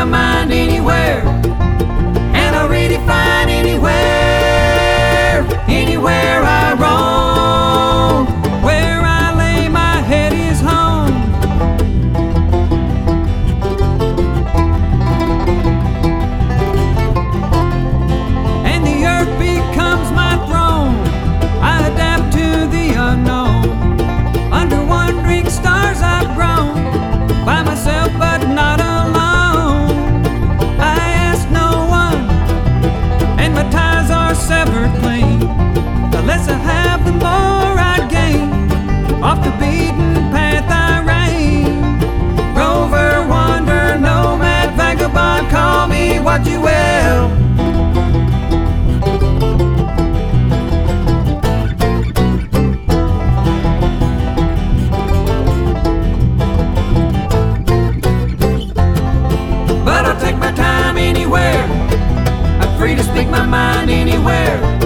my mind anywhere, and I'll redefine anywhere I roam. Where I lay my head is home. And the earth becomes my throne. I adapt to the unknown. Under wandering stars I've grown, by myself but not alone. I ask no one, and my ties are severed clean. The less I have, the more I gain. Off the beaten path I reign. Rover, wanderer, nomad, vagabond, call me what you will. But I'll take my time anywhere. I'm free to speak my mind anywhere.